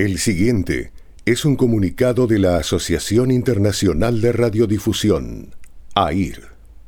El siguiente es un comunicado de la Asociación Internacional de Radiodifusión, AIR.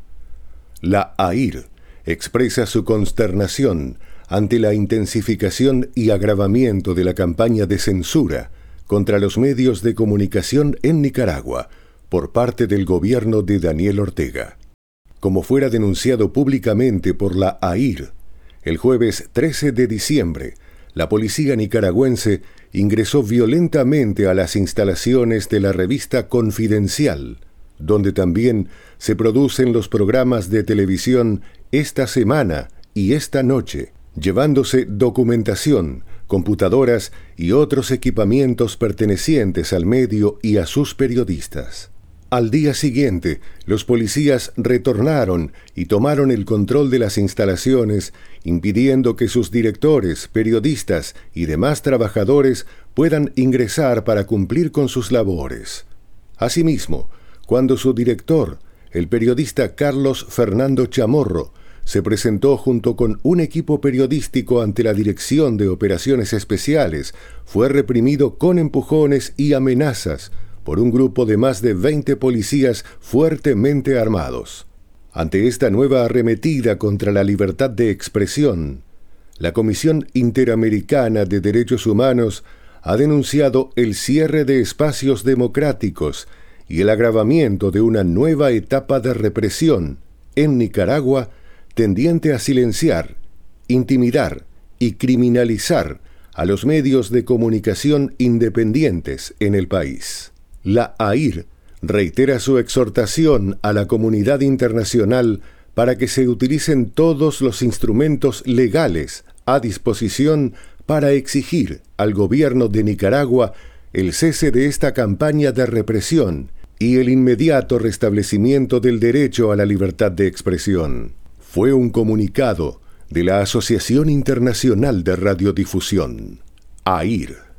La AIR expresa su consternación ante la intensificación y agravamiento de la campaña de censura contra los medios de comunicación en Nicaragua por parte del gobierno de Daniel Ortega. Como fuera denunciado públicamente por la AIR, el jueves 13 de diciembre, la policía nicaragüense ingresó violentamente a las instalaciones de la revista Confidencial, donde también se producen los programas de televisión Esta Semana y Esta Noche, llevándose documentación, computadoras y otros equipamientos pertenecientes al medio y a sus periodistas. Al día siguiente, los policías retornaron y tomaron el control de las instalaciones, impidiendo que sus directores, periodistas y demás trabajadores puedan ingresar para cumplir con sus labores. Asimismo, cuando su director, el periodista Carlos Fernando Chamorro, se presentó junto con un equipo periodístico ante la Dirección de Operaciones Especiales, fue reprimido con empujones y amenazas por un grupo de más de 20 policías fuertemente armados. Ante esta nueva arremetida contra la libertad de expresión, la Comisión Interamericana de Derechos Humanos ha denunciado el cierre de espacios democráticos y el agravamiento de una nueva etapa de represión en Nicaragua tendiente a silenciar, intimidar y criminalizar a los medios de comunicación independientes en el país. La AIR reitera su exhortación a la comunidad internacional para que se utilicen todos los instrumentos legales a disposición para exigir al gobierno de Nicaragua el cese de esta campaña de represión y el inmediato restablecimiento del derecho a la libertad de expresión. Fue un comunicado de la Asociación Internacional de Radiodifusión, AIR.